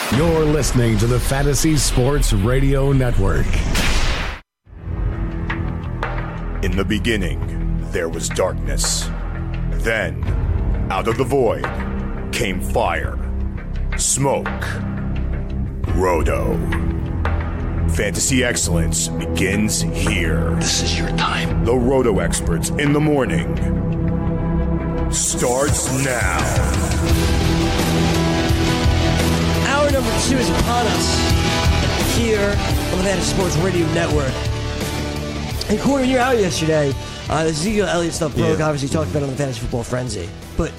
You're listening to the Fantasy Sports Radio Network. In the beginning, there was darkness. Then, out of the void, came fire, smoke, Roto. Fantasy excellence begins here. This is your time. The Roto experts in the morning starts now. Hour number 2 is upon us here on the Fantasy Sports Radio Network. And Corey, when you were out yesterday, Ezekiel Elliott stuff broke. Yeah. Obviously, talked about it on the Fantasy Football Frenzy. But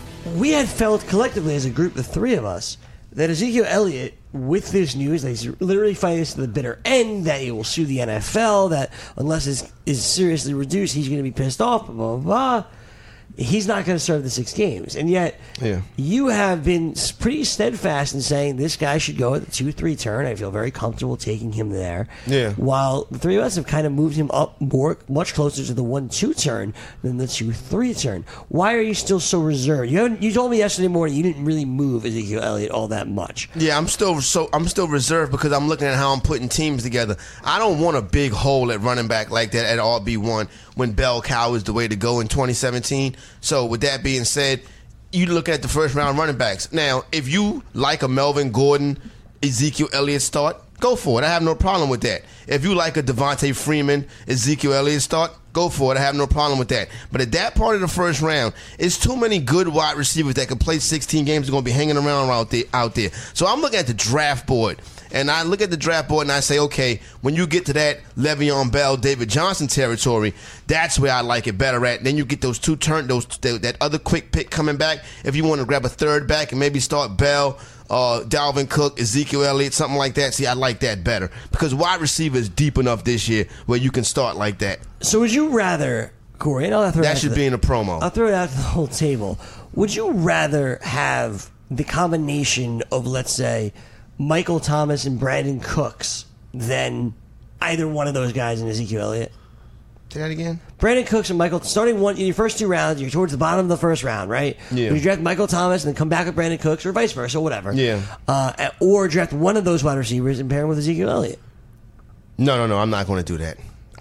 we had felt collectively as a group, the three of us, that Ezekiel Elliott, with this news, that he's literally fighting this to the bitter end, that he will sue the NFL, that unless it is seriously reduced, he's going to be pissed off, blah, blah, blah. He's not going to serve the 6 games. And yet, you have been pretty steadfast in saying this guy should go at the 2-3 turn. I feel very comfortable taking him there. Yeah. While the three of us have kind of moved him up much closer to the 1-2 turn than the 2-3 turn. Why are you still so reserved? You told me yesterday morning you didn't really move Ezekiel Elliott all that much. Yeah, I'm still reserved because I'm looking at how I'm putting teams together. I don't want a big hole at running back like that at RB1 when Bell Cow is the way to go in 2017. So with that being said, you look at the first round running backs. Now, if you like a Melvin Gordon, Ezekiel Elliott start, go for it. I have no problem with that. If you like a Devontae Freeman, Ezekiel Elliott start, go for it. I have no problem with that. But at that part of the first round, it's too many good wide receivers that can play 16 games are going to be hanging around out there. So I'm looking at the draft board. And I look at the draft board and I say, okay, when you get to that Le'Veon Bell, David Johnson territory, that's where I like it better at. Then you get those that other quick pick coming back. If you want to grab a third back and maybe start Bell, Dalvin Cook, Ezekiel Elliott, something like that. See, I like that better because wide receiver is deep enough this year where you can start like that. So would you rather, Corey, and I'll throw that should be in a promo. I'll throw it out to the whole table. Would you rather have the combination of, let's say, Michael Thomas and Brandon Cooks than either one of those guys in Ezekiel Elliott? Say that again? Brandon Cooks and Michael, starting in your first 2 rounds, you're towards the bottom of the first round, right? Yeah. You draft Michael Thomas and then come back with Brandon Cooks or vice versa, whatever. Yeah. Or draft one of those wide receivers and pair him with Ezekiel Elliott. No, I'm not going to do that.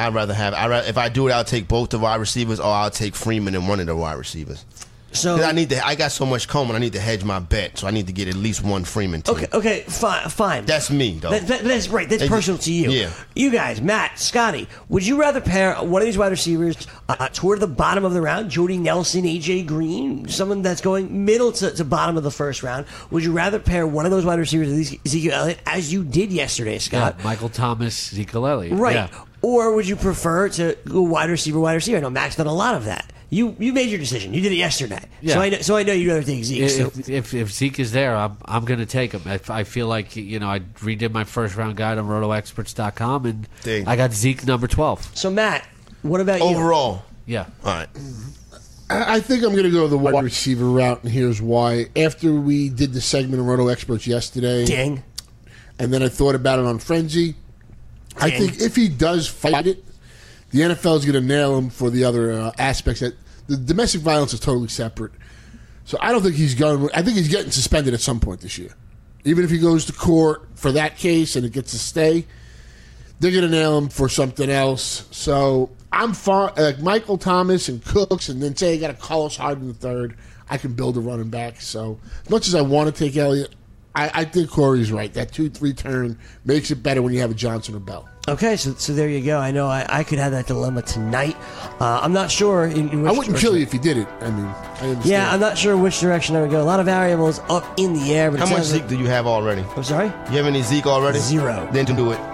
If I do it, I'll take both the wide receivers or I'll take Freeman and one of the wide receivers. So I got so much Coleman, I need to hedge my bet, so I need to get at least one Freeman team. Okay, fine. That's me, though. That's right. That's personal to you. Yeah. You guys, Matt, Scotty, would you rather pair one of these wide receivers toward the bottom of the round, Jordy Nelson, AJ Green, someone that's going middle to bottom of the first round? Would you rather pair one of those wide receivers with Ezekiel Elliott, as you did yesterday, Scott? Yeah, Michael Thomas, Ezekiel Elliott. Right. Yeah. Or would you prefer to go wide receiver? I know Max done a lot of that. You made your decision. You did it yesterday. Yeah. So I know you'd rather take Zeke. If Zeke is there, I'm going to take him. I feel like I redid my first round guide on RotoExperts.com and I got Zeke number 12. So Matt, what about overall? Yeah. All right. I think I'm going to go the wide receiver route, and here's why. After we did the segment on Roto Experts yesterday, and then I thought about it on Frenzy, I think if he does fight it, the NFL is going to nail him for the other aspects. That the domestic violence is totally separate. So I don't think he's going. I think he's getting suspended at some point this year. Even if he goes to court for that case and it gets a stay, they're going to nail him for something else. So I'm far like Michael Thomas and Cooks, and then say I got a Carlos Hyde in the third. I can build a running back. So as much as I want to take Elliott, I think Corey's right. That 2-3 turn makes it better when you have a Johnson or Bell. Okay, so there you go. I know I could have that dilemma tonight. I'm not sure in which I wouldn't kill you if you did it. I mean, I understand. Yeah, I'm not sure which direction I would go. A lot of variables up in the air. But how much Zeke do you have already? I'm sorry? You have any Zeke already? 0. Then to do it.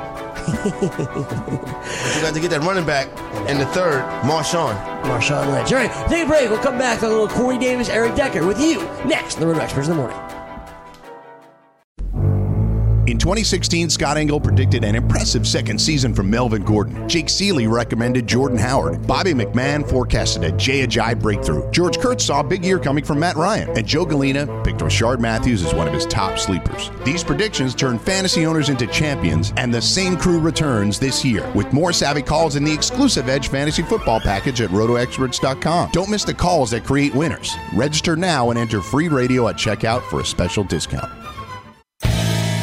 You got to get that running back in the third, Marshawn Lynch. All right, take a break. We'll come back to a little Corey Davis, Eric Decker with you next on the Roto Experts in the Morning. In 2016, Scott Engel predicted an impressive second season from Melvin Gordon. Jake Seeley recommended Jordan Howard. Bobby McMahon forecasted a Jay Ajayi breakthrough. George Kurtz saw a big year coming from Matt Ryan. And Joe Galena picked Rashard Matthews as one of his top sleepers. These predictions turned fantasy owners into champions, and the same crew returns this year with more savvy calls in the exclusive Edge Fantasy Football package at RotoExperts.com. Don't miss the calls that create winners. Register now and enter free radio at checkout for a special discount.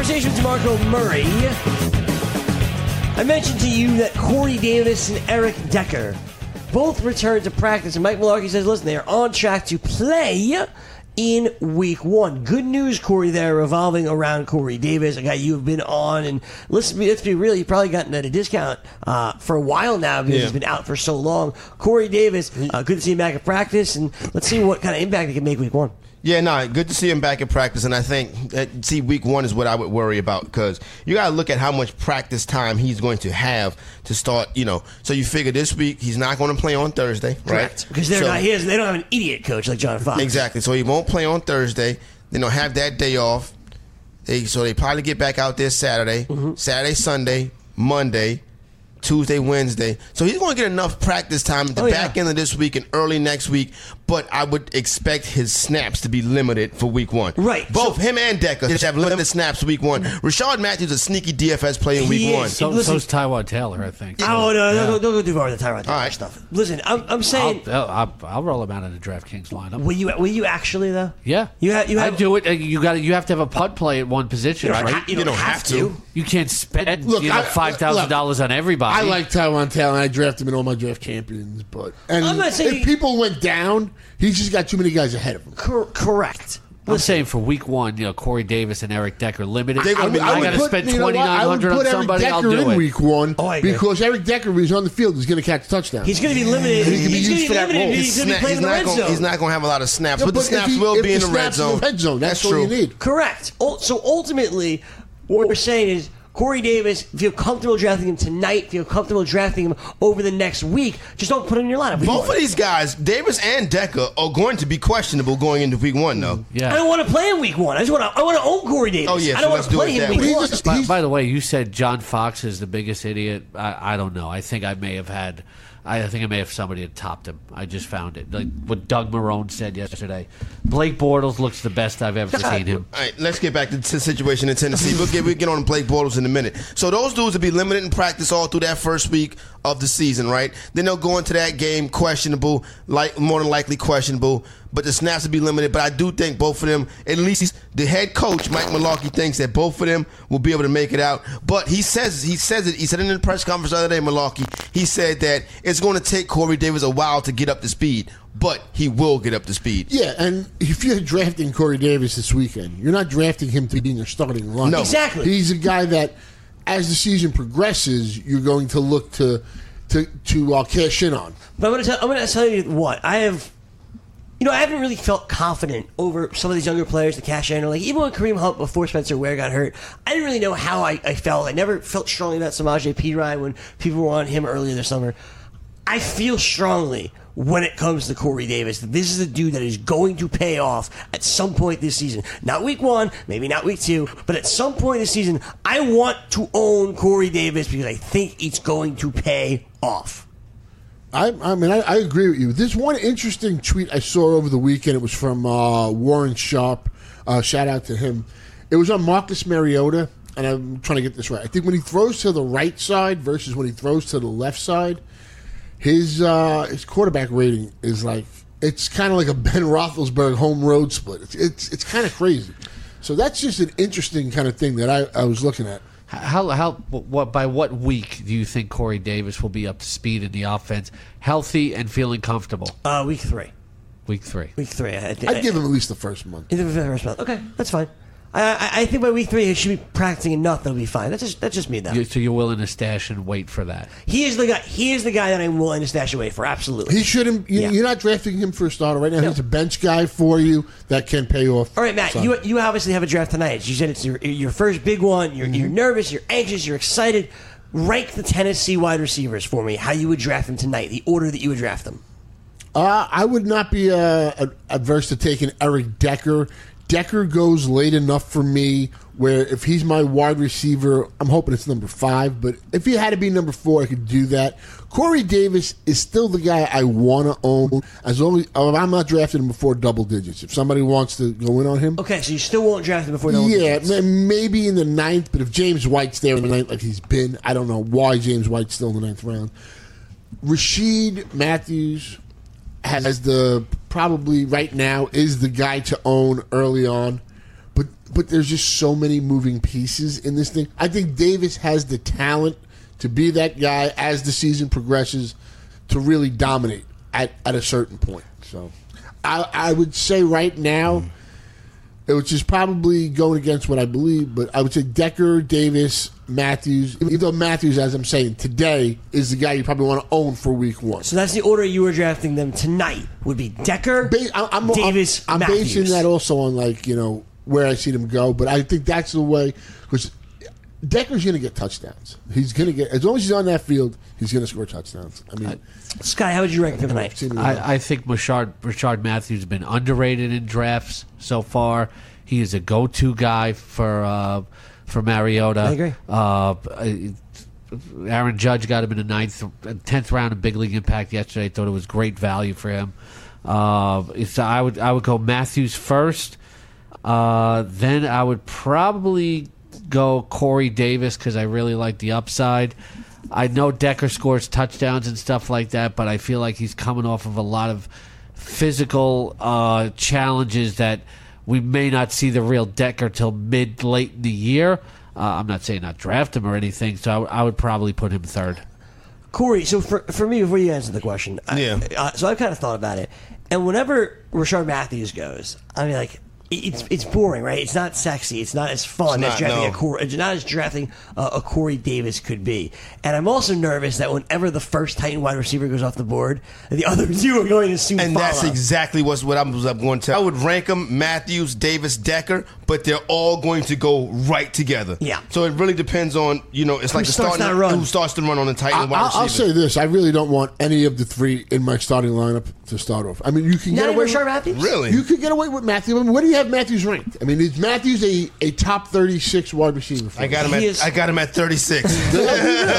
conversation with DeMarco Murray. I mentioned to you that Corey Davis and Eric Decker both returned to practice, and Mike Mularkey says, listen, they are on track to play in week 1. Good news, Corey, there, revolving around Corey Davis, a guy you've been on. And let's be real, you've probably gotten at a discount for a while now because he's been out for so long. Corey Davis, good to see him back at practice, and let's see what kind of impact he can make week 1. Yeah, no, good to see him back in practice, and I think week 1 is what I would worry about because you got to look at how much practice time he's going to have to start. So you figure this week he's not going to play on Thursday, right? Correct, because they don't have an idiot coach like John Fox. Exactly, so he won't play on Thursday. Then they'll have that day off. So they probably get back out there Saturday, Saturday, Sunday, Monday, Tuesday, Wednesday. So he's going to get enough practice time at the back end of this week and early next week, but I would expect his snaps to be limited for week 1. Right. Both him and Decker have limited snaps week 1. Rashard Matthews is a sneaky DFS play in week 1. So's Tyrod Taylor, I think. Oh, no, don't go too far with the Tyrod Taylor stuff. Listen, I'm saying... I'll roll him out of the DraftKings lineup. Will you actually, though? Yeah. I do it. You have to have a punt play at one position, right? You don't have to. You can't spend $5,000 on everybody. I like Tyrod Taylor, and I drafted him in all my draft champions. I'm not saying if people went down, he's just got too many guys ahead of him. Correct. I'm saying for week 1, Corey Davis and Eric Decker limited. I got to spend $2,900 on somebody. I'll do it. In week 1 because Eric Decker, when he's on the field, is going to catch a touchdown. He's going to be limited. He can be used for that role. He's going to be playing in the red zone. He's not going to have a lot of snaps, but the snaps will be in the red zone. That's all you need. Correct. So ultimately, what we're saying is, Corey Davis, if you're comfortable drafting him tonight, if you're comfortable drafting him over the next week, just don't put him in your lineup. Both of these guys, Davis and Decker, are going to be questionable going into week 1, though. Yeah. I don't want to play in week 1. I want to own Corey Davis. Oh, yeah, I don't want to play him week 1. By the way, you said John Fox is the biggest idiot. I don't know. I think I may have somebody had topped him. I just found it. Like what Doug Marrone said yesterday. Blake Bortles looks the best I've ever seen him. All right, let's get back to the situation in Tennessee. We'll get on Blake Bortles in a minute. So those dudes will be limited in practice all through that first week of the season, right? Then they'll go into that game questionable, more than likely questionable, but the snaps will be limited. But I do think both of them, at least the head coach, Mike Mularkey, thinks that both of them will be able to make it out. But he said in the press conference the other day, Mularkey, he said that it's going to take Corey Davis a while to get up to speed, but he will get up to speed. Yeah, and if you're drafting Corey Davis this weekend, you're not drafting him to be in your starting lineup. No. Exactly. He's a guy that, as the season progresses, you're going to look to cash in on. But I'm going to tell you what I have. I haven't really felt confident over some of these younger players to cash in. Like even when Kareem Hunt before Spencer Ware got hurt, I didn't really know how I felt. I never felt strongly about Samaje Perine when people were on him earlier this summer. I feel strongly when it comes to Corey Davis that this is a dude that is going to pay off at some point this season. Not week 1, maybe not week 2, but at some point this season, I want to own Corey Davis because I think it's going to pay off. I agree with you. There's one interesting tweet I saw over the weekend. It was from Warren Sharp. Shout out to him. It was on Marcus Mariota, and I'm trying to get this right. I think when he throws to the right side versus when he throws to the left side, his quarterback rating is it's kind of like a Ben Roethlisberger home road split. It's kind of crazy. So that's just an interesting kind of thing that I was looking at. By what week do you think Corey Davis will be up to speed in the offense, healthy and feeling comfortable? Week 3. Week 3. Week 3. I'd give him at least the first month. Okay, that's fine. I think by week 3 he should be practicing enough that'll be fine. That's just me though. So you're willing to stash and wait for that? He is the guy that I'm willing to stash and wait for. Absolutely. He shouldn't. You're not drafting him for a starter right now. No. He's a bench guy for you that can pay off. All right, Matt. You obviously have a draft tonight. You said it's your first big one. You're nervous. You're anxious. You're excited. Rank the Tennessee wide receivers for me. How you would draft them tonight? The order that you would draft them. I would not be adverse to taking Eric Decker. Decker goes late enough for me where if he's my wide receiver, I'm hoping it's number 5, but if he had to be number 4, I could do that. Corey Davis is still the guy I want to own as long as I'm not drafting him before double digits. If somebody wants to go in on him. Okay, so you still won't draft him before double digits? Yeah, maybe in the 9th, but if James White's there in the 9th like he's been, I don't know why James White's still in the 9th round. Rashard Matthews has probably right now is the guy to own early on. But but there's just so many moving pieces in this thing. I think Davis has the talent to be that guy as the season progresses to really dominate at a certain point. So I would say right now, which is probably going against what I believe, but I would say Decker, Davis, Matthews. Even though Matthews, as I'm saying today, is the guy you probably want to own for week 1. So that's the order you were drafting them tonight. Would be Decker, Davis, I'm Matthews. basing that also on where I see them go, but I think that's the way because Decker's going to get touchdowns. He's going to get as long as he's on that field, he's going to score touchdowns. I mean, Sky, how would you rank him tonight? I think Rashard Matthews has been underrated in drafts so far. He is a go-to guy for Mariota. I agree. Aaron Judge got him in the 10th round of Big League Impact yesterday. I thought it was great value for him. I would go Matthews first. Then I would probably go Corey Davis because I really like the upside. I know Decker scores touchdowns and stuff like that, but I feel like he's coming off of a lot of physical challenges that we may not see the real Decker till late in the year. I'm not saying not draft him or anything, so I would probably put him third. Corey, so for me, before you answer the question, so I've kind of thought about it, and whenever Rashard Matthews goes, I mean, like, it's boring, right? It's not sexy. It's not as fun as drafting a Corey Davis could be. And I'm also nervous that whenever the first Titan wide receiver goes off the board, the other two are going to soon And follow. that's exactly what I was going to tell. I would rank them Matthews, Davis, Decker, but they're all going to go right together. Yeah. So it really depends on, it's like who starts to run on the Titan wide receiver. I'll say this. I really don't want any of the three in my starting lineup to start off. I mean, you can get away with Matthews? Really? You could get away with Matthews. I mean, what do you have Matthews ranked? I mean, is Matthews a top 36 wide receiver? I got him at 36. Look,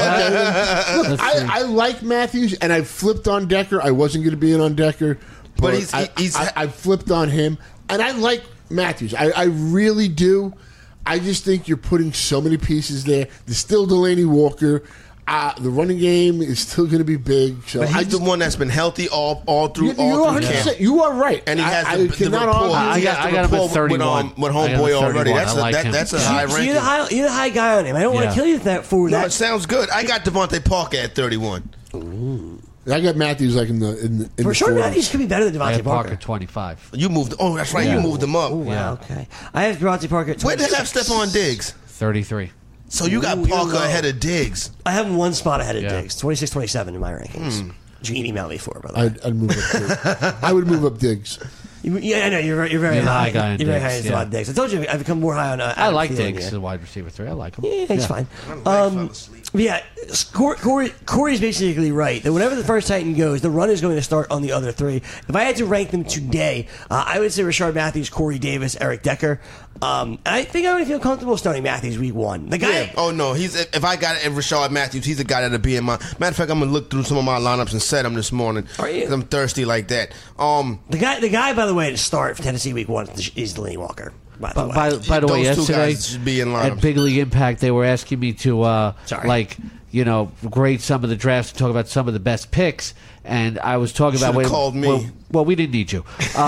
I like Matthews, and I flipped on Decker. I wasn't going to be in on Decker, but I flipped on him, and I like Matthews. I really do. I just think you're putting so many pieces there. There's still Delaney Walker. The running game is still going to be big. So but he's the one that's been healthy all through camp. You are right, and he has the rapport. I got him at 31 with homeboy already. That's a high ranking. You're the high guy on him. I don't want to kill you for that. No, it sounds good. I got Devontae Parker at 31. Ooh. I got Matthews in the for sure. Matthews could be better than Devontae Parker 25. You moved. Oh, that's right. You moved him up. Ooh, wow, okay. I have Devontae Parker at 26. Where did I have Stephon Diggs? 33. So you got Parker ahead of Diggs. I have him one spot ahead of Diggs. 26, 27 in my rankings. You can email me for it, brother. I'd move up Diggs. I would move up Diggs. Yeah, I know. You're very high. Guy you're very high on Diggs. I told you I've become more high on I like Diggs as a wide receiver 3. I like him. Yeah, he's fine. Yeah, Corey's basically right. That whenever the first Titan goes, the run is going to start on the other three. If I had to rank them today, I would say Rashard Matthews, Corey Davis, Eric Decker. And I think I would feel comfortable starting Matthews week 1. The guy. Yeah. Oh no, if I got Rashard Matthews, he's the guy that'll be in my. Matter of fact, I'm gonna look through some of my lineups and set them this morning. Are you? 'Cause I'm thirsty like that. The guy, by the way, to start for Tennessee week 1 is Delaney Walker. By the way, yesterday at Big League Impact, they were asking me to grade some of the drafts and talk about some of the best picks. And I was talking about called me. Well, we didn't need you.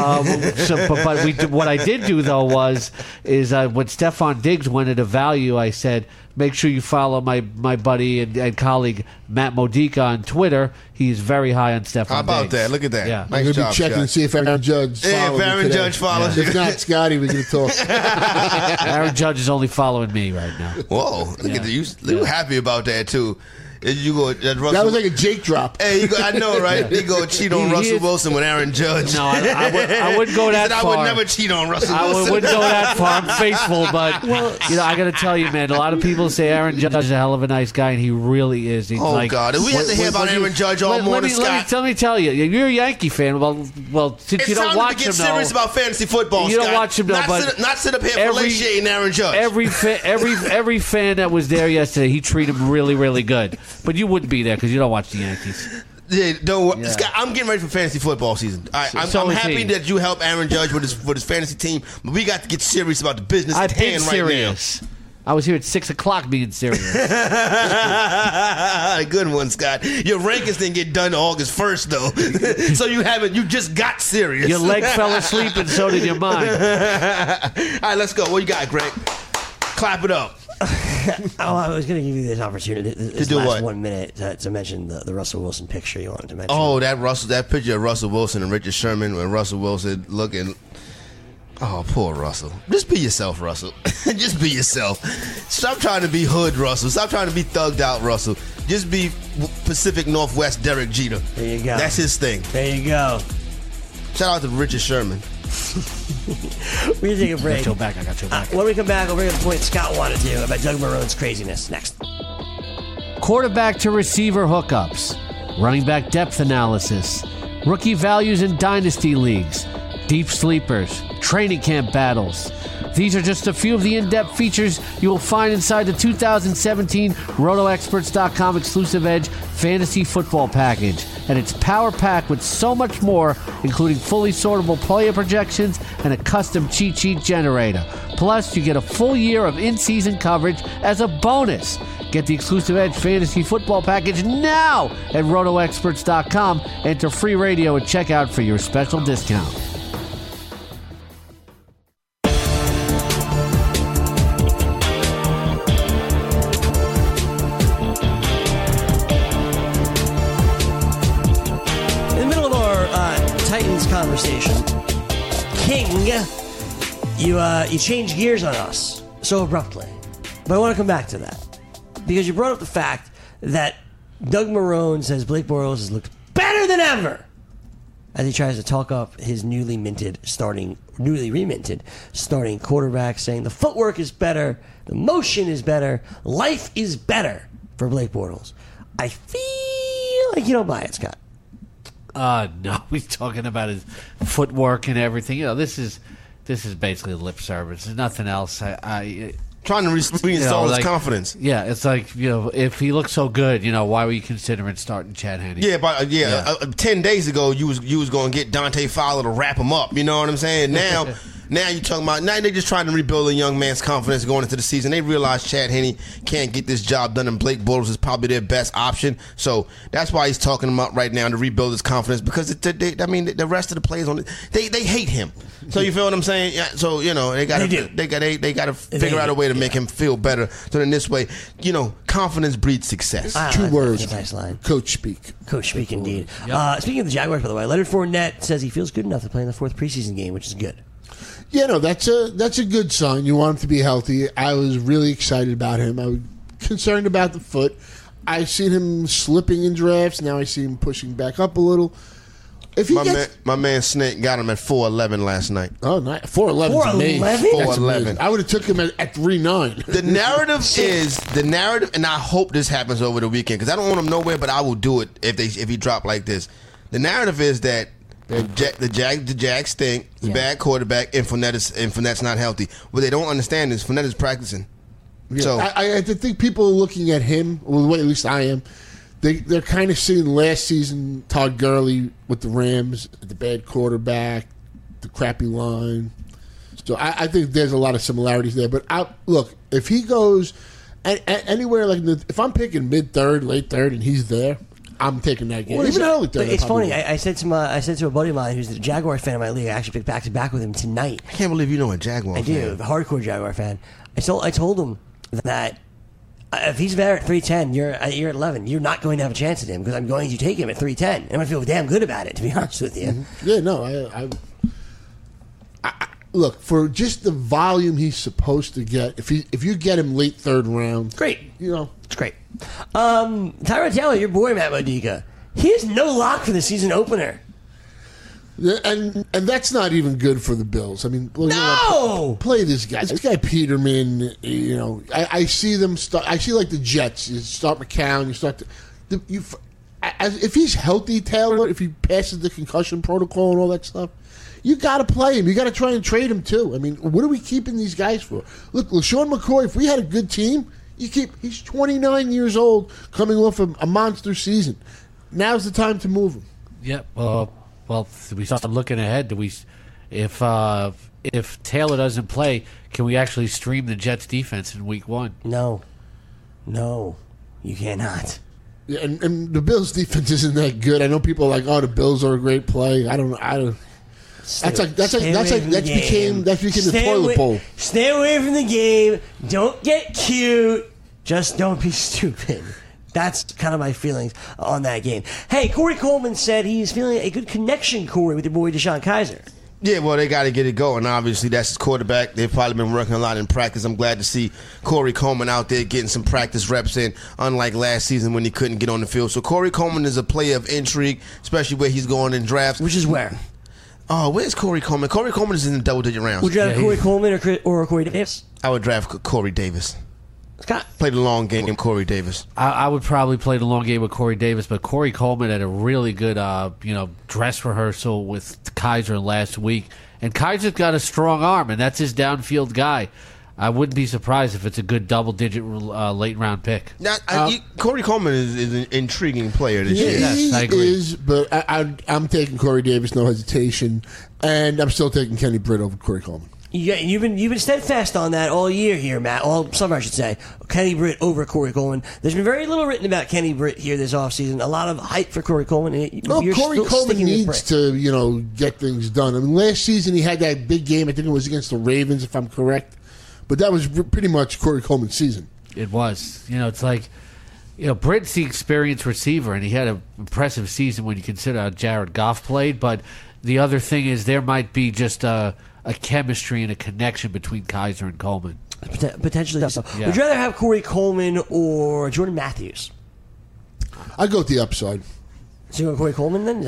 What I did do though when Stephon Diggs went at a value, I said, make sure you follow my buddy and colleague Matt Modica on Twitter. He's very high on Stephon Diggs. How about that? Look at that. Yeah. Nice I'm job, be checking Scott. to see if Aaron Judge follows if Aaron Judge follows you. If not, Scotty, we're going to talk. Aaron Judge is only following me right now. Whoa, look at you. You're happy about that too. You go, Russell, that was like a Jake drop. Hey, I know, right? You go cheat on Russell Wilson with Aaron Judge. No, I wouldn't go that far. I would never cheat on Russell Wilson. I wouldn't go that far. I'm faithful, but I got to tell you, man. A lot of people say Aaron Judge is a hell of a nice guy, and he really is. He's God, we have to hear about Aaron Judge all morning, Scott. Let me tell you, you're a Yankee fan. Well, since you don't watch him, it's time to get serious about fantasy football. You don't watch him, but not sit up here fellatiating Aaron Judge. Every fan that was there yesterday, he treated him really, really good. But you wouldn't be there because you don't watch the Yankees. Yeah, Scott, I'm getting ready for fantasy football season. I'm happy that you help Aaron Judge with his fantasy team, but we got to get serious about the business at hand right now. I was here at 6 o'clock being serious. Good one, Scott. Your rankings didn't get done August 1st, though. So you just got serious. Your leg fell asleep and so did your mind. All right, let's go. What you got, Greg? Clap it up. I was going to give you this opportunity this do last what? 1 minute to mention the Russell Wilson picture you wanted to mention. Oh, that picture of Russell Wilson and Richard Sherman when Russell Wilson looking. Oh, poor Russell. Just be yourself, Russell. Just be yourself. Stop trying to be hood, Russell. Stop trying to be thugged out, Russell. Just be Pacific Northwest Derek Jeter. There you go. That's his thing. There you go. Shout out to Richard Sherman. We're going to take a break. I got your back. When we come back, we'll bring up the point Scott wanted to about Doug Marrone's craziness. Next. Quarterback to receiver hookups, running back depth analysis, rookie values in dynasty leagues, deep sleepers, training camp battles. These are just a few of the in-depth features you will find inside the 2017 RotoExperts.com exclusive Edge Fantasy Football Package. And it's power-packed with so much more, including fully sortable player projections and a custom cheat sheet generator. Plus, you get a full year of in-season coverage as a bonus. Get the exclusive Edge Fantasy Football Package now at RotoExperts.com. Enter free radio at checkout for your special discount. Conversation. King, you changed gears on us so abruptly. But I want to come back to that. Because you brought up the fact that Doug Marrone says Blake Bortles has looked better than ever as he tries to talk up his newly reminted starting quarterback, saying the footwork is better, the motion is better, life is better for Blake Bortles. I feel like you don't buy it, Scott. No, he's talking about his footwork and everything. You know, this is basically lip service. There's nothing else. Trying to reinstall his confidence. Yeah, it's like, if he looks so good, why were you considering starting Chad Henne? Yeah, but 10 days ago you was going to get Dante Fowler to wrap him up. You know what I'm saying? Now. Now you're talking about, now they're just trying to rebuild a young man's confidence going into the season. They realize Chad Henne can't get this job done, and Blake Bortles is probably their best option. So that's why he's talking about right now to rebuild his confidence, because the rest of the players they hate him. So you feel what I'm saying? Yeah, so they got to figure out a way to make him feel better. So in this way, confidence breeds success. Two words. That's a nice line. Coach speak. Coach speak, indeed. Speaking of the Jaguars, by the way, Leonard Fournette says he feels good enough to play in the fourth preseason game, which is good. Yeah, no, that's a good sign. You want him to be healthy. I was really excited about him. I was concerned about the foot. I've seen him slipping in drafts. Now I see him pushing back up a little. If he my man Snake got him at 4'11" last night. Oh, nice. 4'11" amazing. 4'11". I would have took him at 3'9". The narrative, and I hope this happens over the weekend because I don't want him nowhere, but I will do it if he drop like this. The narrative is that the Jags stink, bad quarterback, and Fournette's not healthy. What they don't understand is Fournette is practicing. Yeah. So I think people are looking at him, well, at least I am. They're kind of seeing last season Todd Gurley with the Rams, the bad quarterback, the crappy line. So I think there's a lot of similarities there. But look, if he goes anywhere like if I'm picking mid-third, late-third, and he's there, I'm taking that game. Well, even early third. It's funny. I said to a buddy of mine who's the Jaguar fan of my league. I actually picked back-to-back with him tonight. I can't believe you know a Jaguar fan. I do, a hardcore Jaguar fan. I told him that if he's there at 310, you're at 11. You're not going to have a chance at him because I'm going to take him at 310. And I feel damn good about it, to be honest with you. Mm-hmm. Yeah, no, I look, for just the volume he's supposed to get. If you get him late third round, great. It's great. Tyrod Taylor, your boy Matt Modica, he has no lock for the season opener. And that's not even good for the Bills. I mean, no! Play this guy. This guy Peterman. I see them start. I see like the Jets. You start McCown. You start. If he's healthy, Taylor. If he passes the concussion protocol and all that stuff, you got to play him. You got to try and trade him too. I mean, what are we keeping these guys for? Look, LeSean McCoy. If we had a good team, he's 29 years old, coming off a monster season. Now's the time to move him. Yep. Well, we start looking ahead. If Taylor doesn't play, can we actually stream the Jets defense in week 1? No, you cannot. Yeah, and the Bills' defense isn't that good. I know people are like, "Oh, the Bills are a great play." I don't. That became the toilet bowl. Stay away from the game. Don't get cute. Just don't be stupid. That's kind of my feelings on that game. Hey, Corey Coleman said he's feeling a good connection, Corey, with your boy Deshaun Kaiser. Yeah, well, they got to get it going. Obviously, that's his quarterback. They've probably been working a lot in practice. I'm glad to see Corey Coleman out there getting some practice reps in, unlike last season when he couldn't get on the field. So Corey Coleman is a player of intrigue, especially where he's going in drafts. Which is where? Oh, where's Corey Coleman? Corey Coleman is in the double-digit rounds. Would you rather Corey Coleman or Corey Davis? I would draft Corey Davis. Scott? Play the long game, Corey Davis. I would probably play the long game with Corey Davis, but Corey Coleman had a really good dress rehearsal with Kaiser last week. And Kaiser's got a strong arm, and that's his downfield guy. I wouldn't be surprised if it's a good double-digit late-round pick. Now, Corey Coleman is an intriguing player this year. Yes, I agree. He is, but I'm taking Corey Davis, no hesitation, and I'm still taking Kenny Britt over Corey Coleman. Yeah, you've been steadfast on that all year here, Matt. All summer, I should say. Kenny Britt over Corey Coleman. There's been very little written about Kenny Britt here this offseason. A lot of hype for Corey Coleman. Corey Coleman needs to, get things done. I mean, last season he had that big game. I think it was against the Ravens, if I'm correct. But that was pretty much Corey Coleman's season. It was. It's like, Britt's the experienced receiver, and he had an impressive season when you consider how Jared Goff played. But the other thing is there might be just a chemistry and a connection between Kaiser and Coleman. Potentially so. Yeah. Would you rather have Corey Coleman or Jordan Matthews? I'd go with the upside. So you want Corey Coleman then?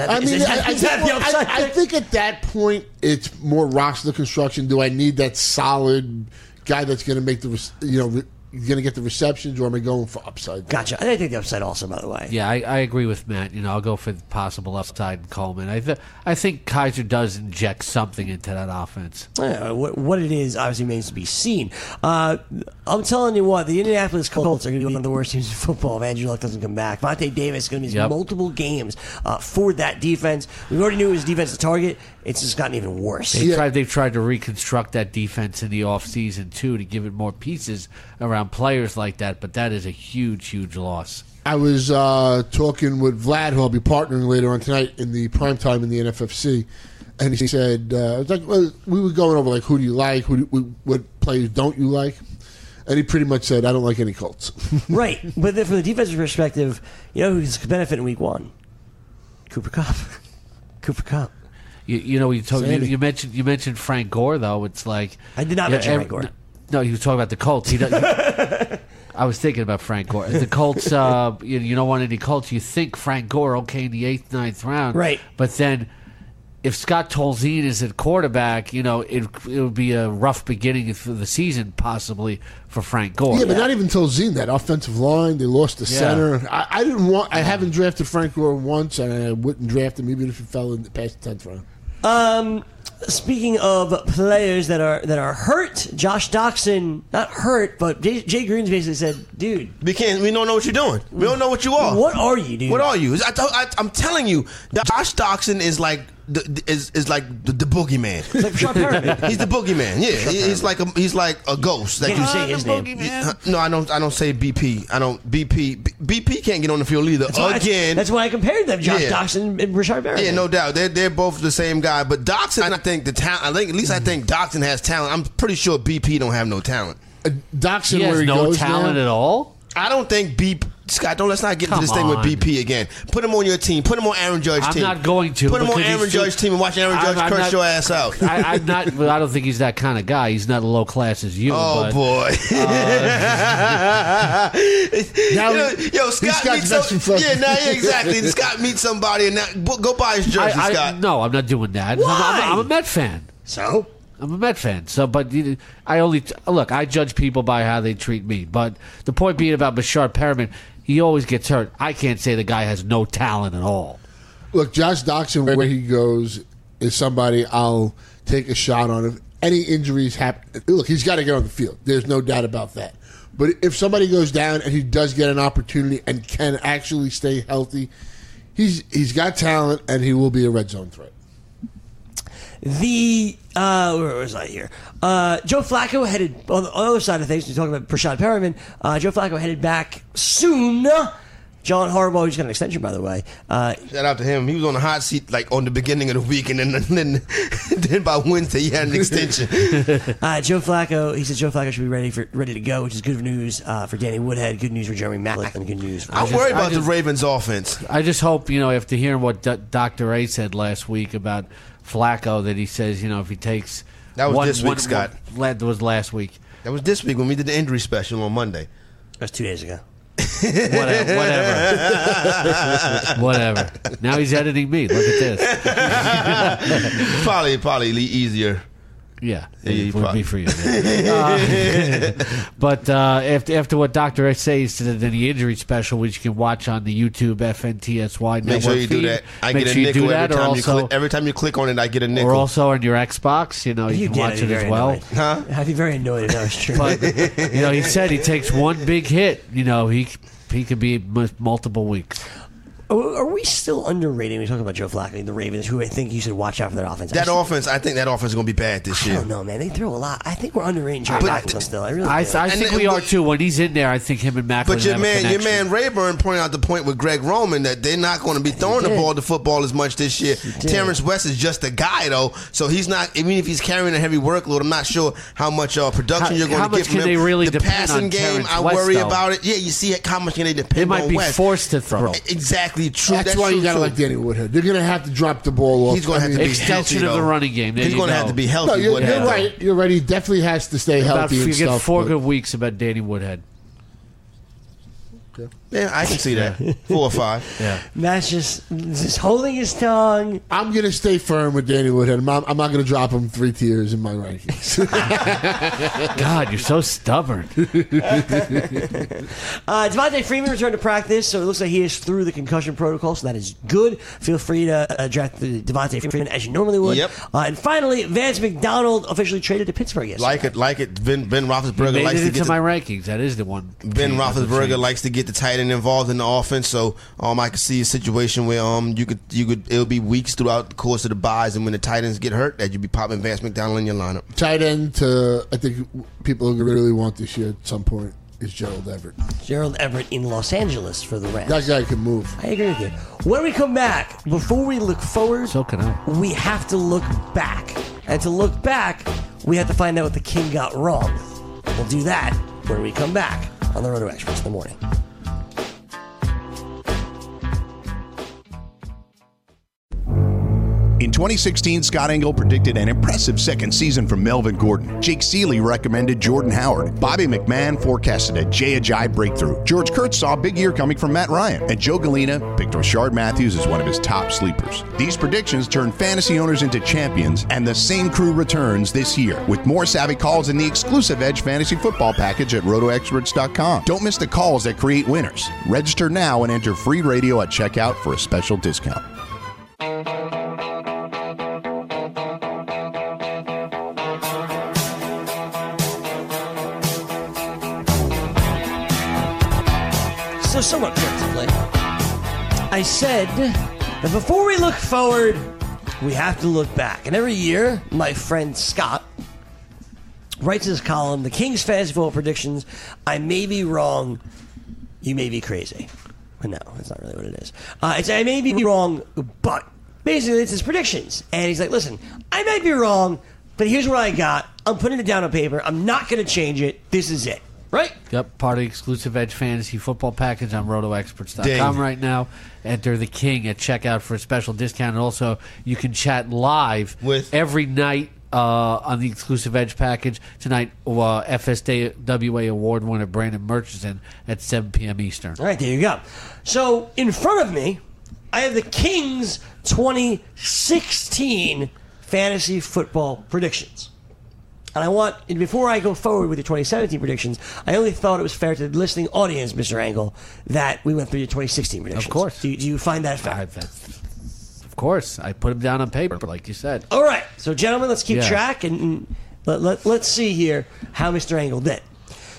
I think at that point it's more roster construction. Do I need that solid guy that's going to make going to get the receptions, or am I going for upside? Gotcha. I take the upside also, by the way. Yeah, I agree with Matt. I'll go for the possible upside in Coleman. I think Kaiser does inject something into that offense. What it is obviously remains to be seen. I'm telling you what, the Indianapolis Colts are going to be one of the worst teams in football if Andrew Luck doesn't come back. Vontae Davis is going to miss multiple games for that defense. We already knew it was defensive target. It's just gotten even worse. They've tried to reconstruct that defense in the offseason, too, to give it more pieces around players like that, but that is a huge, huge loss. I was talking with Vlad, who I'll be partnering later on tonight in the primetime in the NFFC, and he said, we were going over, who do you like, what players don't you like? And he pretty much said, I don't like any Colts. Right, but then from the defensive perspective, who's benefiting in week 1? Cooper Kupp. You mentioned Frank Gore, though. It's like I did not mention Frank Gore. No, he was talking about the Colts. I was thinking about Frank Gore. The Colts, you don't want any Colts. You think Frank Gore, okay, in the 8th, 9th round. Right. But then if Scott Tolzien is at quarterback, it would be a rough beginning for the season, possibly, for Frank Gore. Yeah, but not even Tolzien. That offensive line, they lost the center. I haven't drafted Frank Gore once, and I wouldn't draft him even if he fell in past the 10th round. Speaking of players that are hurt, Josh Doxson, not hurt, but Jay Green's basically said, dude, we don't know what you're doing. We don't know what you are. What are you, dude? What are you? I'm telling you, Josh Doxson is like the boogeyman. He's like Rashard Perriman. He's the boogeyman. Yeah, he's like a ghost. Can't you say his name? No, I don't say BP. BP can't get on the field either. That's why I compared them, Josh Doxson and Rashard Perriman. Yeah, no doubt. They're both the same guy. But Doxson, I think I think Doxson has talent. I'm pretty sure BP don't have no talent. Doxson, he has no talent at all. I don't think BP. Scott, let's not get into this thing with BP again. Put him on your team. Put him on Aaron Judge's team. I'm not going to. Put him on Aaron Judge's team and watch Aaron Judge curse your ass out. I'm not. But I don't think he's that kind of guy. He's not as low class as you. Oh, boy. Scott meets somebody. Exactly. Scott meets somebody and now go buy his jersey, Scott. No, I'm not doing that. Why? I'm a Met fan. So? I'm a Met fan, but I judge people by how they treat me. But the point being about Rashard Perriman, he always gets hurt. I can't say the guy has no talent at all. Look, Josh Doxson, where he goes, is somebody I'll take a shot on. If any injuries happen, look, he's got to get on the field. There's no doubt about that. But if somebody goes down and he does get an opportunity and can actually stay healthy, he's got talent and he will be a red zone threat. Where was I here? Joe Flacco headed on the other side of things. We're talking about Rashad Perriman. Joe Flacco headed back soon. John Harbaugh, who's got an extension, by the way. Shout out to him. He was on the hot seat like on the beginning of the week, and then by Wednesday he had an extension. Joe Flacco, he said Joe Flacco should be ready to go, which is good news for Danny Woodhead, good news for Jeremy Maclin, and good news. I'm worried about the Ravens' offense. I just hope, after hearing what Dr. A said last week about Flacco, that he says, if he takes that was this week, Scott. That was last week. That was this week when we did the injury special on Monday. That was 2 days ago. Whatever. Now he's editing me. Look at this. Probably easier. Yeah, it would be for you. But after what Dr. X says in the injury special, which you can watch on the YouTube FNTSY network Make sure you feed, do that. I make get sure a nickel every time you click on it. I get a nickel. Or also on your Xbox, you can watch it as well. Huh? I'd be very annoyed if that was true. But he said he takes one big hit. He could be multiple weeks. Are we still underrating? We talk about Joe Flacco, the Ravens, who I think you should watch out for their offense. I think that offense is going to be bad this year. I don't know, man. They throw a lot. I think we're underrating Joe Flacco still. I really do. I think we are too. When he's in there, I think him and Maclin. But your man Rayburn pointed out the point with Greg Roman that they're not going to be throwing the ball to football as much this year. Terrence West is just a guy, though, so he's not. Even if he's carrying a heavy workload, I'm not sure how much production you're going to get from him. They really the passing game, Terrence I West, worry though. about it. Yeah, you see how much can they depend on They might be West. forced to throw. Exactly true. That's why you got to like Danny Woodhead. They're going to have to drop the ball off. He's going to have to be extension healthy, of the running game. He's going to have to be healthy. No, you're right. You're right. He definitely has to stay healthy and you stuff. get 4 good weeks about Danny Woodhead. Yeah, I can see that. 4 or 5. Yeah. Matt's just holding his tongue. I'm going to stay firm with Danny Woodhead. I'm not going to drop him 3 tiers in my rankings. God, you're so stubborn. Devontae Freeman returned to practice, so it looks like he is through the concussion protocol, so that is good. Feel free to draft Devontae Freeman as you normally would. Yep. And finally, Vance McDonald officially traded to Pittsburgh yesterday. Like it. Ben Roethlisberger likes to get my rankings. That is the one. Ben Roethlisberger likes to get the tight end involved in the offense, so I could see a situation where it'll be weeks throughout the course of the buys, and when the tight ends get hurt, that you'd be popping Vance McDonald in your lineup. Tight end, I think people really want this year at some point is Gerald Everett. Gerald Everett in Los Angeles for the Rams. That guy can move. I agree with you. When we come back, before we look forward, so can I. We have to look back. And to look back, we have to find out what the King got wrong. We'll do that when we come back on the Roto Experts in the morning. In 2016, Scott Engel predicted an impressive second season from Melvin Gordon. Jake Seeley recommended Jordan Howard. Bobby McMahon forecasted a Jay Ajayi breakthrough. George Kurtz saw a big year coming from Matt Ryan. And Joe Galena picked Rashard Matthews as one of his top sleepers. These predictions turned fantasy owners into champions, and the same crew returns this year with more savvy calls in the exclusive Edge Fantasy Football package at RotoExperts.com. Don't miss the calls that create winners. Register now and enter free radio at checkout for a special discount. So somewhat cryptically, I said that before we look forward, we have to look back. And every year, my friend Scott writes his column, The King's Fantasy Football Predictions. I may be wrong. You may be crazy. But no, that's not really what it is. It's I may be wrong, but basically it's his predictions. And he's like, listen, I might be wrong, but here's what I got. I'm putting it down on paper. I'm not going to change it. This is it. Right? Yep, part of the exclusive Edge Fantasy Football package on RotoExperts.com right now. Enter the King at checkout for a special discount. And also, you can chat live every night on the exclusive Edge package. Tonight, FSWA Award winner Brandon Murchison at 7 p.m. Eastern. All right, there you go. So, in front of me, I have the King's 2016 Fantasy Football predictions. And before I go forward with the 2017 predictions, I only thought it was fair to the listening audience, Mr. Angle, that we went through your 2016 predictions. Of course. Do you find that fair? Of course. I put them down on paper, like you said. All right. So, gentlemen, let's keep track, and let's see here how Mr. Angle did.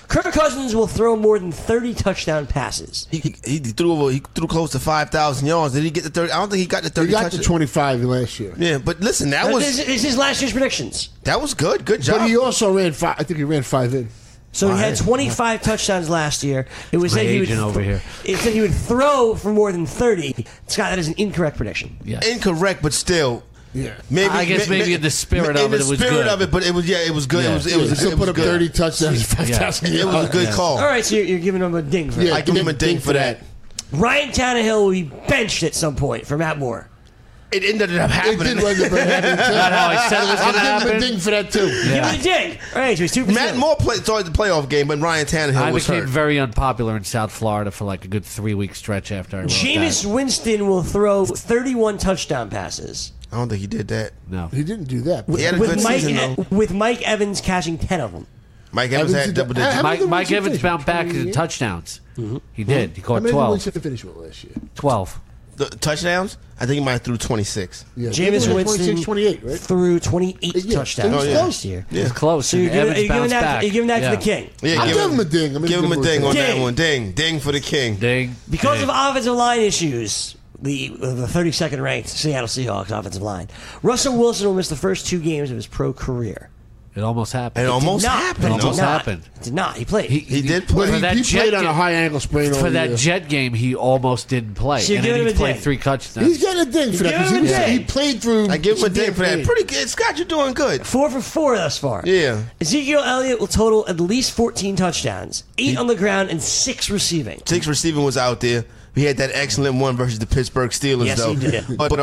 Kirk Cousins will throw more than 30 touchdown passes. He threw close to 5,000 yards. Did he get the 30? I don't think he got the 30. He got touchdowns. to 25 last year. Yeah, but listen, This is last year's predictions. that was good. Good job. But he also ran 5. I think he ran 5 in. So he had 25 touchdowns last year. It was said he would over here. It said he would throw for more than 30. Scott, that is an incorrect prediction. Yes. Incorrect, but still. Yeah. I guess maybe in the spirit of it, it was good. But it was good. Yeah. It was Still put up 30 touchdowns, 5,000 It was a good call. All right, so you're giving him a ding for that. I give him a ding for that. Ryan Tannehill will be benched at some point for Matt Moore. It ended up It happening. did end up happening, too. Not how I said it was going to I'll give him happen. a ding for that, too. Give him a ding. All right, so he's 2%. Matt Moore started the playoff game, but Ryan Tannehill I was became hurt. very unpopular in South Florida for like a good 3-week stretch after I wrote Jameis that. Winston will throw 31 touchdown passes. I don't think he did that. No. He didn't do that. He had a good season, though. With Mike Evans catching 10 of them. Mike Evans had double digits. How many Mike did Evans he bounced back finish? in touchdowns. Mm-hmm. He did. He How caught many 12. did he finish with last year? 12. The touchdowns? I think he might have threw 26. Yeah. Jameis He had Winston 26, 28, right? threw 28 Yeah. touchdowns Oh, yeah. last year. It was close. So you're and giving, Evans you're giving bounced that, back. you're giving that Yeah. to the king. Yeah, I'll give him a ding. I'm Give him a ding on that Ding. one. Ding for the king. Ding. Because Ding. of offensive line issues, the 32nd ranked Seattle Seahawks offensive line, Russell Wilson will miss the first 2 games of his pro career. It almost happened. It almost Did not. happened. It almost Did not. happened. Did not. He played. He did play. But For that he Jet played on a game- high ankle sprain all For that year. Jet game, he almost didn't play. So you're and then giving he him a played ding. 3 touchdowns. He's getting a ding for that Give because him a ding. he played through. I give him a ding for that. severe Pretty good. Scott, you're doing good. 4 for 4 thus far. Yeah. Ezekiel Elliott will total at least 14 touchdowns, 8 on the ground and 6 receiving. 6 receiving was out there. He had that excellent one versus the Pittsburgh Steelers, Yes, though. he did. But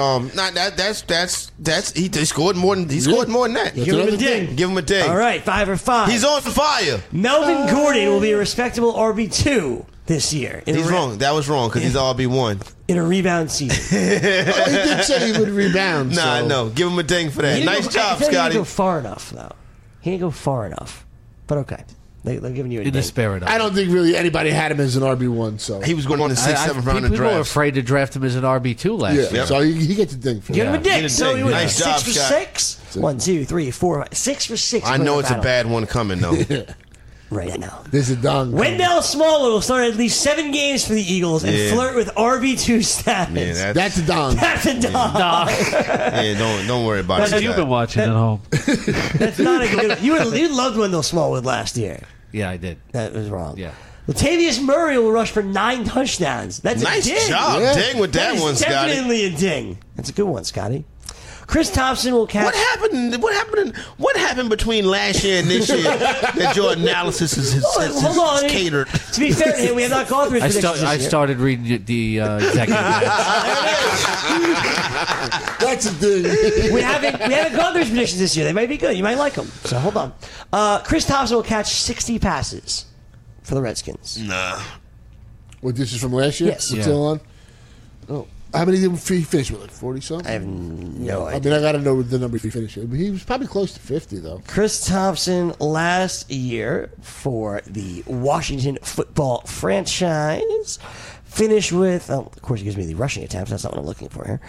he scored more than more than that. That's Give him a another ding. Give him a ding. All right, 5 for 5. He's on fire. Melvin Gordon will be a respectable RB2 this year. He's wrong. That was wrong because he's RB1. In a rebound season. He did say he would rebound. Nah, so. no. Give him a ding for that. He didn't Nice go- job, I feel like He Scotty. didn't go far enough, though. He didn't go far enough. But okay. They're giving you a in the ding. spirit of I it. don't think really anybody had him as an RB1. So He was going on the 6th, 7th round of People were draft. afraid to draft him as an RB2 last yeah, year. so he gets a ding for Give that. him a ding. Get a So ding. he went Nice 6 job, for Scott. 6. 1, 2, 3, 4, 5. 6 for 6. I know it's a bad one coming, though. Right now. There's a dong. Wendell Smallwood will start at least 7 games for the Eagles and Yeah. flirt with RB2 status. Yeah, That's a dong. That's a dog. yeah, don't worry about What it. have you Scott. been watching at home? That's not a good. You loved Wendell Smallwood last year. Yeah, I did. That was wrong. Yeah. Latavius Murray will rush for 9 touchdowns. That's Nice a ding. job. Yeah. Ding with that is one, Scotty. definitely a ding. That's a good one, Scotty. Chris Thompson will catch. What happened? What happened between last year and this year that your analysis is Hold on. catered? To be fair to him, we have not gone through his predictions I this year. started reading the executive minutes. That's a ding. We haven't gone through his predictions this year. They might be good. You might like them. So hold on. Chris Thompson will catch 60 passes for the Redskins. Nah. What, this is from last year? Yes. What's Yeah. still on? Oh. How many did he finish with? Like 40 something? I have no I idea. mean, I got to know the number he finished with. But he was probably close to 50, though. Chris Thompson last year for the Washington football franchise finished with, of course, he gives me the rushing attempts. That's not what I'm looking for here.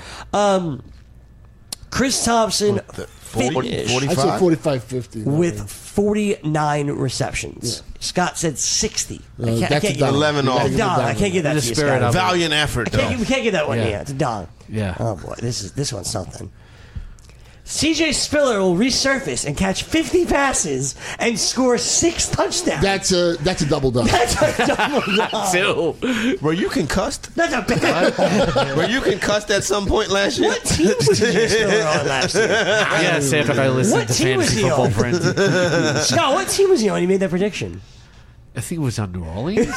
Chris Thompson finished 40? I'd say 45, 50. with 49 receptions. Scott said 60. That's a get dong. 11 off. It's a dong. I can't get that In the to you, spirit Scott. of it. Valiant effort, though. We can't get that one. Yeah. Yeah, it's a dong. Yeah. Oh boy, this one's something. CJ Spiller will resurface and catch 50 passes and score 6 touchdowns. That's a double dong. That's a double dong. Two. Were you concussed? That's a bad. Were you concussed at some point last year? What team was CJ Spiller on last year? Yes, after I listened What to team was Fantasy he Football on? Frenzy. Scott, what team was he on when he made that prediction? I think it was on New Orleans.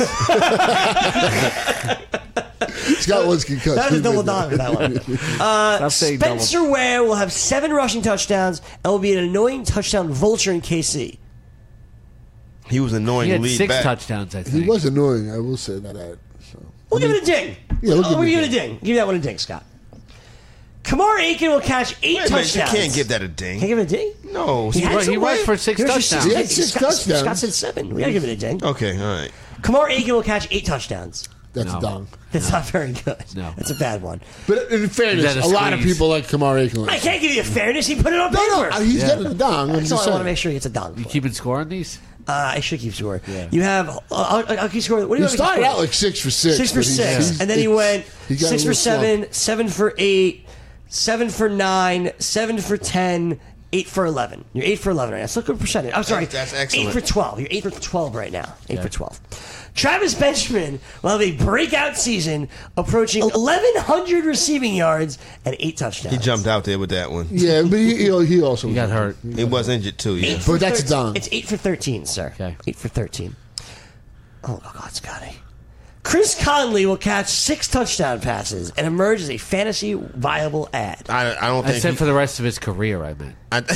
Scott was concussed. That was a double dong for that one. Stop saying double. Spencer Ware will have 7 rushing touchdowns and will be an annoying touchdown vulture in KC. He was annoying He had lead 6 back. touchdowns, I He think. was annoying. I will say that. So. We'll give it a ding. Yeah, we'll give give it it a ding. Give that one a ding, Scott. Kamar Aiken will catch 8 Wait a minute, touchdowns. you can't give that a ding. Can't give it a ding? No. He had He some rushed way. for 6 He rushed touchdowns. He had 6 touchdowns. Scott said 7. We gotta give it a ding. Okay, all right. Kamar Aiken will catch 8 touchdowns. That's No. a dong. That's not very good. No. That's a bad one. But in fairness, Is that a a lot of squeeze? people like Kamar Aiken. I can't give you fairness. He put it on No, paper. he's getting a dong. I'm That's all just I want to saying. make sure he gets a dong. You for. keeping score on these? I should keep score. Yeah. You have. I'll keep score. What do you He started out like 6 for 6. 6 for 6, and then he went 6 for 7, 7 for 8, 7 for 9, 7 for 10, 8 for 11. You're 8 for 11 right now. That's a good percentage. I'm sorry. That's excellent. 8 for 12. You're 8 for 12 right now. 8 for 12. Travis Benjamin will have a breakout season, approaching 1,100 receiving yards and 8 touchdowns. He jumped out there with that one. Yeah, but he also got hurt. He was injured too. Yeah, but that's done. It's 8 for 13, sir. Okay. 8 for 13. Oh God, Scotty. Chris Conley will catch 6 touchdown passes and emerge as a fantasy viable ad. I don't think. I said for the rest of his career, I meant.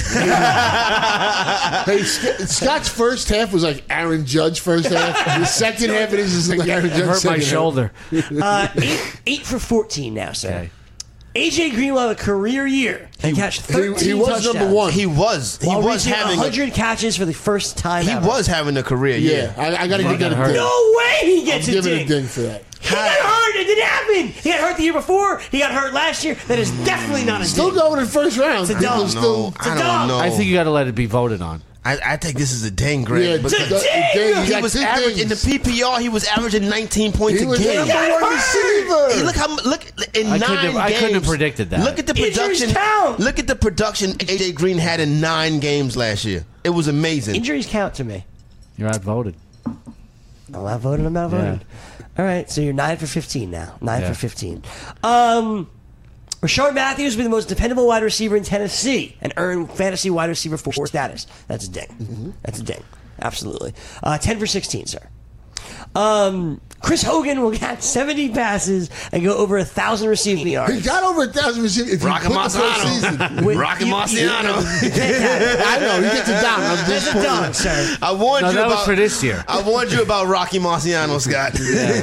Hey, Scott's first half was like Aaron Judge first half. The second half it is like Aaron Judge. It hurt my second shoulder. 8 for 14 now, sir. Okay. AJ Green will have a career year and catch 13 he was touchdowns. number 1. He was reaching having 100 catches for the first time He ever. was having a career. Yeah, I got to give that a ding. No way he gets I'm a giving ding. a ding for that. He got hurt. It didn't happen. He got hurt the year before. He got hurt last year. That is definitely not a Still ding. going in the first round. It's a dub. People I don't know. I think you got to let it be voted on. I think this is a ding, Greg. Yeah, because he he was average in the PPR. He was averaging 19 points He a was game. number 1 receiver. Hey, look in I 9 couldn't have- games. I couldn't have predicted that. Look at the Injuries production. count. Look at the production AJ Green had in 9 games last year. It was amazing. Injuries count to me. You're outvoted. I'm outvoted. I'm outvoted. All right, so you're 9 for 15 now. 9 Yeah. for 15. Rashard Matthews will be the most dependable wide receiver in Tennessee and earn fantasy wide receiver 4 status. That's a ding. That's a ding. Absolutely. 10 for 16, sir. Chris Hogan will catch 70 passes and go over 1,000 receiving yards. He got over 1,000 receivers. If he Rocky put the first season. Marciano. Rocky Marciano. You can't have it. I know, he gets it down. I'm That's a dunk, sir. I warned No, you that was about for this year. I warned you about Rocky Marciano, Scott.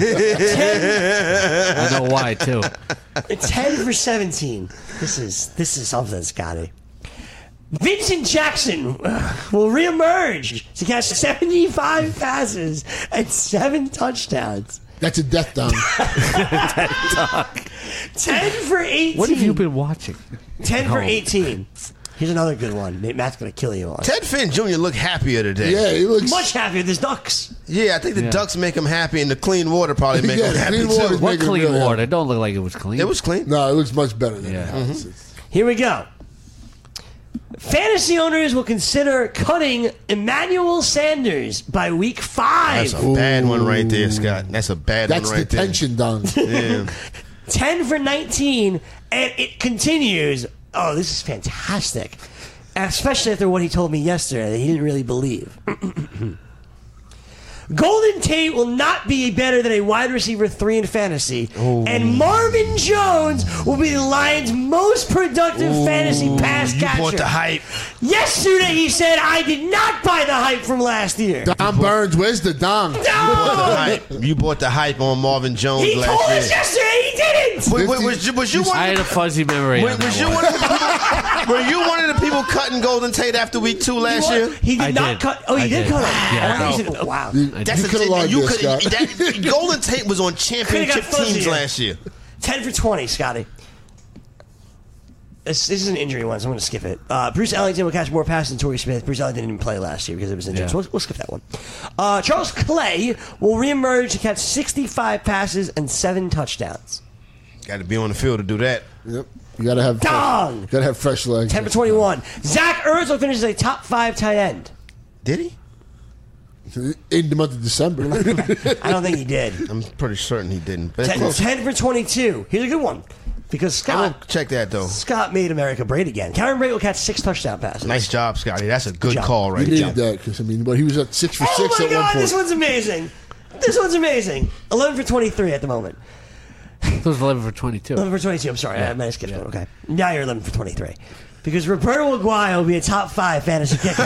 10, I know why, too. 10 for 17. This is something, Scotty. Vincent Jackson will reemerge to catch 75 passes and 7 touchdowns. That's a death dunk. 10 for 18. What have you been watching? 10 for Oh. 18. Here's another good one. Matt's going to kill you on. Ted Finn Jr. looked happier today. Yeah, he looks Much happier. There's ducks. Yeah, I think the ducks make him happy, and the clean water probably make Yeah, him the happy clean water- too. What Make it clean really water? It don't look like it was clean. It was clean. No, it looks much better than Yeah. that. Here we go. Fantasy owners will consider cutting Emmanuel Sanders by week 5. That's a bad one right there, Scott. That's a bad That's one right the there. tension dunk. Yeah. 10 for 19, and it continues. Oh, this is fantastic. Especially after what he told me yesterday that he didn't really believe. Golden Tate will not be better than a wide receiver 3 in fantasy. And Marvin Jones will be the Lions' most productive fantasy pass You catcher. bought the hype. Yesterday he said, I did not buy the hype from last year. Don Burns, where's the dunk? Bought the No! hype. You bought the hype on Marvin Jones He last told year. us yesterday he didn't! Wait, was you one I of had the a fuzzy memory on Was that you one. one of the people? Were you one of the people cutting Golden Tate after week 2 last year? He did I not did. cut. Oh, he I did did. cut him. Yeah. I thought you said, wow. That's You a could have lied you there, could Scott. Golden Tate was on championship got teams fuzzier. last year. 10 for 20, Scotty. This is an injury one, so I'm going to skip it. Bruce Ellington will catch more passes than Torrey Smith. Bruce Ellington didn't play last year because it was injured, Yeah. so we'll skip that one. Charles Clay will reemerge to catch 65 passes and 7 touchdowns. Got to be on the field to do that. Yep. You gotta have Dong! Gotta have fresh legs. 10 for 21. Zach Ertz will finish as a top 5 tight end. Did he? In the month of December. I don't think he did. I'm pretty certain he didn't. But 10 for 22. Here's a good one. Because I'm Scott gonna check that though. made America great again. Cameron Brate will catch 6 touchdown passes. Nice job, Scotty. That's a good job. call He right needed there. that because but he was at 6 for 6 Oh my at God, one this point. one's amazing. This one's amazing. 11 for 23 at the moment. It was 11 for 22. 11 for 22. I'm sorry. I might have skipped one. Okay. Now you're 11 for 23. Because Roberto Aguayo will be a top 5 fantasy kicker.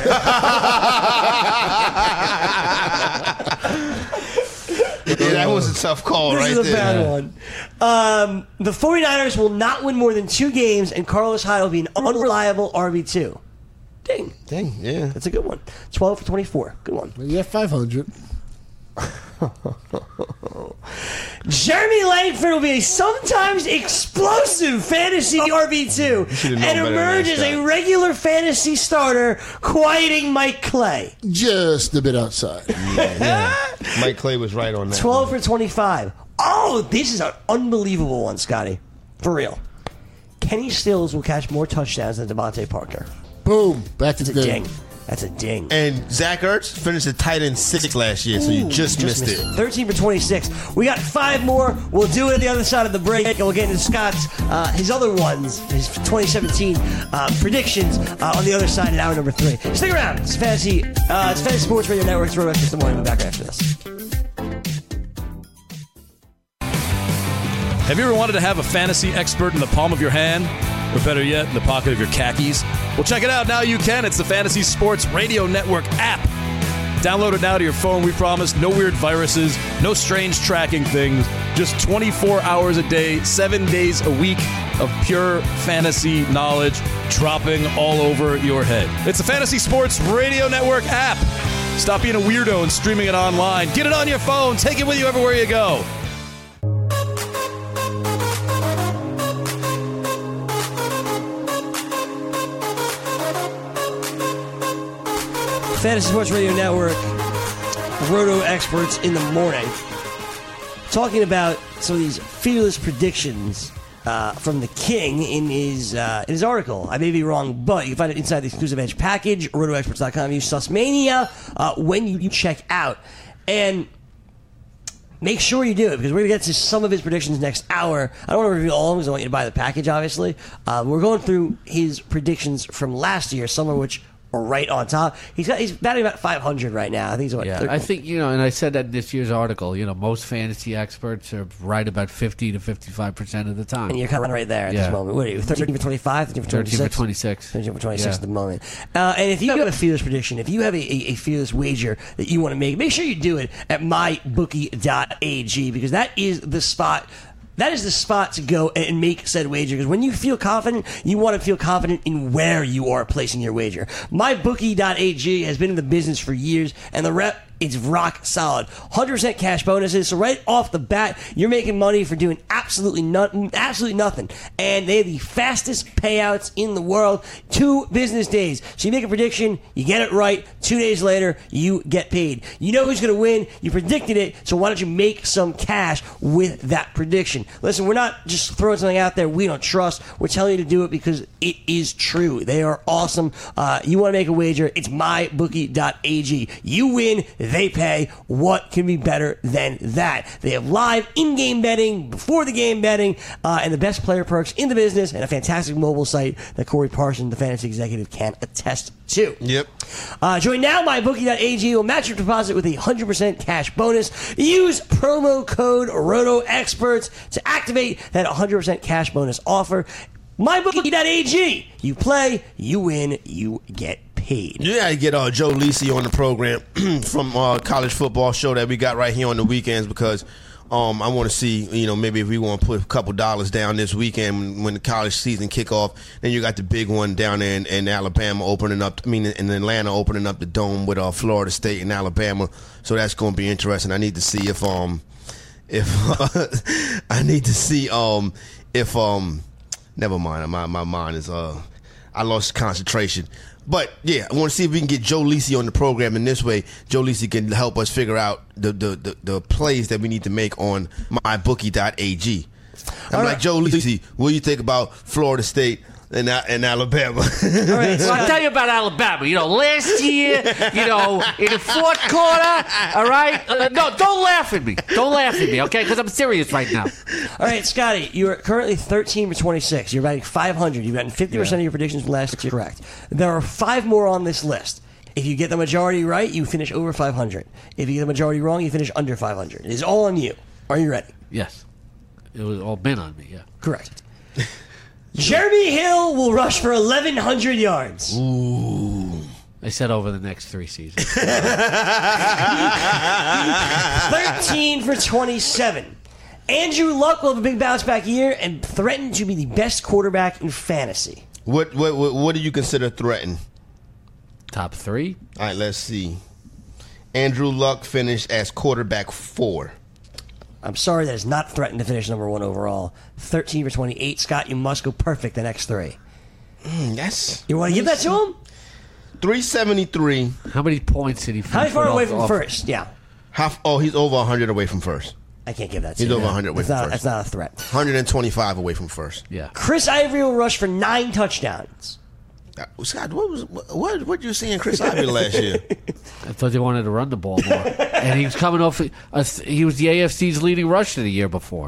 Yeah, that was a tough call This right is a there. bad one. The 49ers will not win more than 2 games, and Carlos Hyde will be an unreliable RB2. Ding. Dang, yeah. That's a good one. 12 for 24. Good one. Yeah, 500. Jeremy Langford will be a sometimes explosive fantasy RB2 and emerge as a regular fantasy starter, quieting Mike Clay. Just a bit outside. Yeah. Mike Clay was right on that. 12 for 25. Oh, this is an unbelievable one, Scotty. For real. Kenny Stills will catch more touchdowns than Devontae Parker. Boom. Back to That's the a ding. That's a ding. And Zach Ertz finished a tight end 6 last year, so you just missed it. 13 for 26. We got 5 more. We'll do it at the other side of the break. And we'll get into Scott's, his other ones, his 2017 predictions on the other side in hour number 3. Stick around. It's Fantasy Sports Radio Network. It's Road Experts in the morning. We'll be back after this. Have you ever wanted to have a fantasy expert in the palm of your hand? Or better yet, in the pocket of your khakis? Well, check it out. Now you can. It's the Fantasy Sports Radio Network app. Download it now to your phone. We promise no weird viruses, no strange tracking things, just 24 hours a day, 7 days a week of pure fantasy knowledge dropping all over your head. It's the Fantasy Sports Radio Network app. Stop being a weirdo and streaming it online. Get it on your phone. Take it with you everywhere you go. Fantasy Sports Radio Network, Roto Experts in the morning, talking about some of these fearless predictions from the King in his article. I may be wrong, but you can find it inside the exclusive Edge package, rotoexperts.com. Use Sussmania when you check out. And make sure you do it, because we're going to get to some of his predictions next hour. I don't want to reveal all of them because I want you to buy the package, obviously. We're going through his predictions from last year, some of which are right on top. He's batting about 500 right now. I think he's what? Yeah, I think, and I said that in this year's article, most fantasy experts are right about 50 to 55% of the time. And you're kind of right there at this moment. What are you, 13 for 25? 13 for 26? 13 for 26. 13 for 26 at the moment. And if you have a fearless prediction, if you have a fearless wager that you want to make sure you do it at mybookie.ag, because that is the spot. That is the spot to go and make said wager, because when you feel confident, you want to feel confident in where you are placing your wager. MyBookie.ag has been in the business for years, and the rep is rock solid. 100% cash bonuses, so right off the bat, you're making money for doing absolutely nothing. And they have the fastest payouts in the world, 2 business days. So you make a prediction, you get it right, 2 days later, you get paid. You know who's going to win, you predicted it, so why don't you make some cash with that prediction? Listen, we're not just throwing something out there we don't trust. We're telling you to do it because it is true. They are awesome. You want to make a wager, it's mybookie.ag. You win, they pay. What can be better than that? They have live in-game betting, before the game betting, and the best player perks in the business, and a fantastic mobile site that Corey Parson, the fantasy executive, can attest to. Yep. Join now. MyBookie.ag will match your deposit with a 100% cash bonus. Use promo code RotoExperts to activate that 100% cash bonus offer. MyBookie.ag. You play, you win, you get paid. You gotta get Joe Lisi on the program from college football show that we got right here on the weekends, because I want to see, maybe if we want to put a couple dollars down this weekend when the college season kick off. Then you got the big one down there in Alabama opening up. in Atlanta opening up the dome with Florida State and Alabama. So that's going to be interesting. I need to see if never mind. My mind is I lost concentration. But yeah, I want to see if we can get Joe Lisi on the program, and this way Joe Lisi can help us figure out the plays that we need to make on mybookie.ag. I'm like, Joe Lisi, what do you think about Florida State and Alabama? All right, so I'll tell you about Alabama. Last year, in the fourth quarter, all right? No, don't laugh at me. Don't laugh at me, okay? Because I'm serious right now. All right, Scotty, you are currently 13 for 26. You're batting 500. You've gotten 50% of your predictions from last year correct. There are 5 more on this list. If you get the majority right, you finish over 500. If you get the majority wrong, you finish under 500. It is all on you. Are you ready? Yes. It was all been on me, yeah. Correct. Jeremy Hill will rush for 1,100 yards. Ooh. I said over the next 3 seasons. 13 for 27. Andrew Luck will have a big bounce back year and threaten to be the best quarterback in fantasy. What do you consider threatened? Top 3? All right, let's see. Andrew Luck finished as quarterback 4. I'm sorry that is not threatened to finish number 1 overall. 13 for 28. Scott, you must go perfect the next 3. Yes. You want to give that to him? 373. How many points did he finish? How far away off- from off- first? Yeah. He's over 100 away from first. I can't give that to He's you. over 100 away from first. That's not a threat. 125 away from first. Yeah. Chris Ivory will rush for 9 touchdowns. Scott, what did you see in Chris Ivory last year? I thought they wanted to run the ball more. And he was coming off. He was the AFC's leading rusher the year before.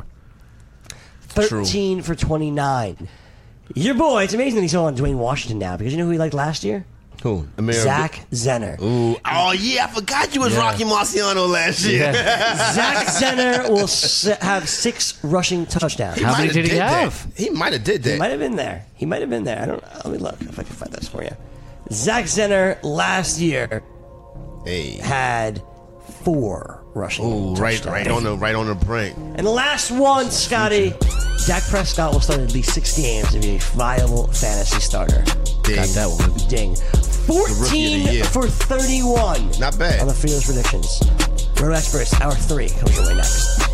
13 for 29. Your boy, it's amazing that he's on Dwayne Washington now, because you know who he liked last year? Who? Zach Zenner. Ooh. Oh, yeah, I forgot you was Rocky Marciano last year. Yeah. Zach Zenner will have 6 rushing touchdowns. How many did he have? He might have did that. He might have been there. I don't. Let me look if I can find this for you. Zach Zenner last year had 4 rushing touchdowns. right on the brink. And the last one, Scotty, Dak Prescott will start at least 6 games and be a viable fantasy starter. Ding. Got that one. Ding. rookie of the 14 year. for 31. Not bad. On the Fearless predictions. Roto Experts, Hour 3 comes your way next.